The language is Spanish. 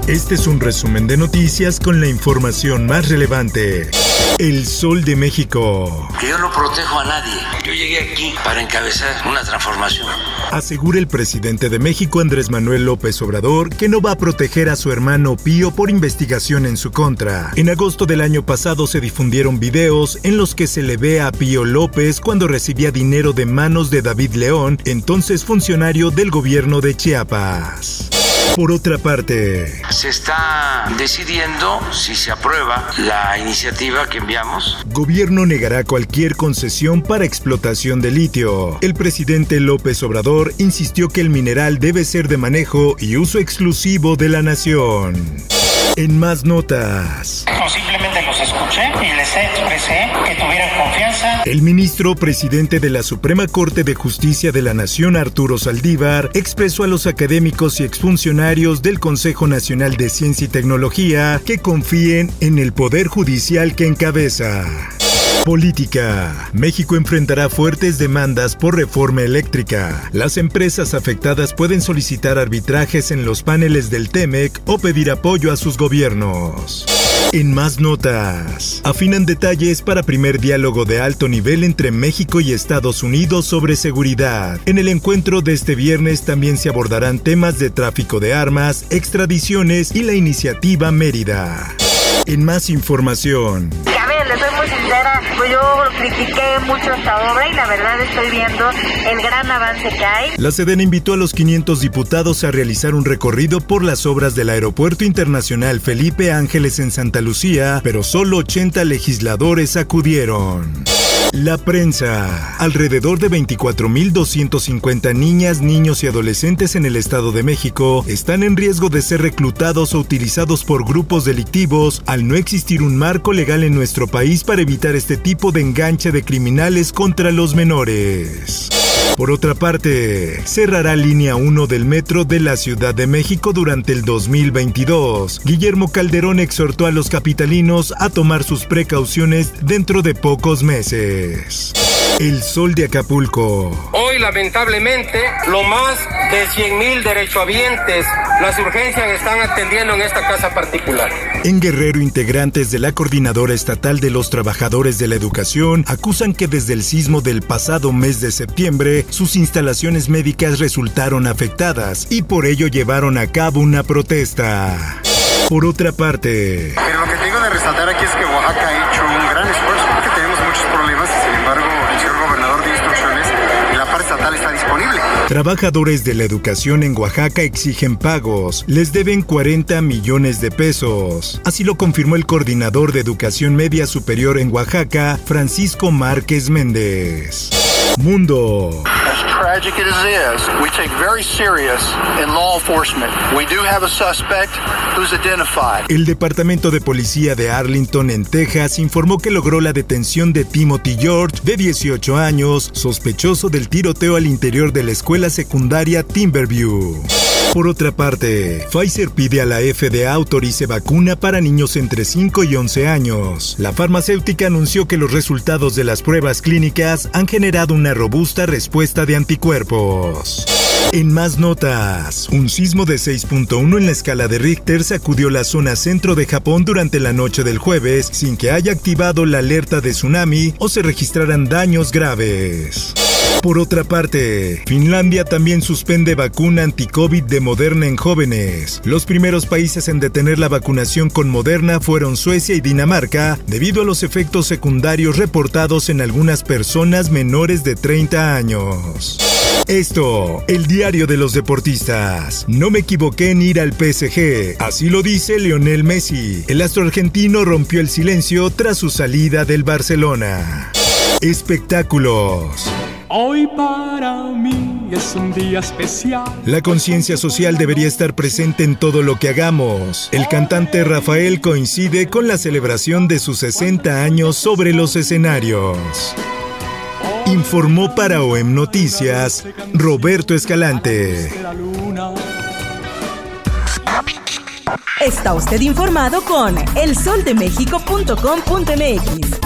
Este es un resumen de noticias con la información más relevante. El Sol de México. Que yo no protejo a nadie. Yo llegué aquí para encabezar una transformación. Asegura el presidente de México, Andrés Manuel López Obrador, que no va a proteger a su hermano Pío por investigación en su contra. En agosto del año pasado se difundieron videos en los que se le ve a Pío López cuando recibía dinero de manos de David León, entonces funcionario del gobierno de Chiapas. Por otra parte, se está decidiendo si se aprueba la iniciativa que enviamos. Gobierno negará cualquier concesión para explotación de litio. El presidente López Obrador insistió que el mineral debe ser de manejo y uso exclusivo de la nación. En más notas. Simplemente los escuché y les expresé que tuvieran confianza. El ministro presidente de la Suprema Corte de Justicia de la Nación, Arturo Saldívar, expresó a los académicos y exfuncionarios del Consejo Nacional de Ciencia y Tecnología que confíen en el Poder Judicial que encabeza. Política. México enfrentará fuertes demandas por reforma eléctrica. Las empresas afectadas pueden solicitar arbitrajes en los paneles del TEMEC o pedir apoyo a sus gobiernos. En más notas, afinan detalles para primer diálogo de alto nivel entre México y Estados Unidos sobre seguridad. En el encuentro de este viernes también se abordarán temas de tráfico de armas, extradiciones y la iniciativa Mérida. En más información. Les soy muy sincera, pues yo critiqué mucho esta obra y la verdad estoy viendo el gran avance que hay. La Sedena invitó a los 500 diputados a realizar un recorrido por las obras del Aeropuerto Internacional Felipe Ángeles en Santa Lucía, pero solo 80 legisladores acudieron. La prensa. Alrededor de 24,250 niñas, niños y adolescentes en el Estado de México están en riesgo de ser reclutados o utilizados por grupos delictivos al no existir un marco legal en nuestro país para evitar este tipo de enganche de criminales contra los menores. Por otra parte, cerrará línea 1 del metro de la Ciudad de México durante el 2022. Guillermo Calderón exhortó a los capitalinos a tomar sus precauciones dentro de pocos meses. El Sol de Acapulco. Hoy, lamentablemente, lo más de 100,000 derechohabientes, las urgencias están atendiendo en esta casa particular. En Guerrero, integrantes de la Coordinadora Estatal de los Trabajadores de la Educación acusan que desde el sismo del pasado mes de septiembre, sus instalaciones médicas resultaron afectadas y por ello llevaron a cabo una protesta. Por otra parte, pero lo que tengo de resaltar aquí es que Oaxaca ha hecho un gran esfuerzo porque tenemos muchos problemas y sin embargo el señor gobernador dio instrucciones y la parte estatal está disponible. Trabajadores de la educación en Oaxaca exigen pagos. Les deben 40 millones de pesos. Así lo confirmó el coordinador de Educación Media Superior en Oaxaca, Francisco Márquez Méndez. Mundo. Tragic as it is, we take very serious in law enforcement. We do have a suspect who's identified. El Departamento de Policía de Arlington, en Texas, informó que logró la detención de Timothy George, de 18 años, sospechoso del tiroteo al interior de la escuela secundaria Timberview. Por otra parte, Pfizer pide a la FDA autorice vacuna para niños entre 5 y 11 años. La farmacéutica anunció que los resultados de las pruebas clínicas han generado una robusta respuesta de anticuerpos. En más notas, un sismo de 6.1 en la escala de Richter sacudió la zona centro de Japón durante la noche del jueves, sin que haya activado la alerta de tsunami o se registraran daños graves. Por otra parte, Finlandia también suspende vacuna anti-COVID de Moderna en jóvenes. Los primeros países en detener la vacunación con Moderna fueron Suecia y Dinamarca, debido a los efectos secundarios reportados en algunas personas menores de 30 años. Esto, el diario de los deportistas. No me equivoqué en ir al PSG, así lo dice Lionel Messi. El astro argentino rompió el silencio tras su salida del Barcelona. Espectáculos. Hoy para mí es un día especial. La conciencia social debería estar presente en todo lo que hagamos. El cantante Rafael coincide con la celebración de sus 60 años sobre los escenarios. Informó para OEM Noticias, Roberto Escalante. Está usted informado con elsoldemexico.com.mx.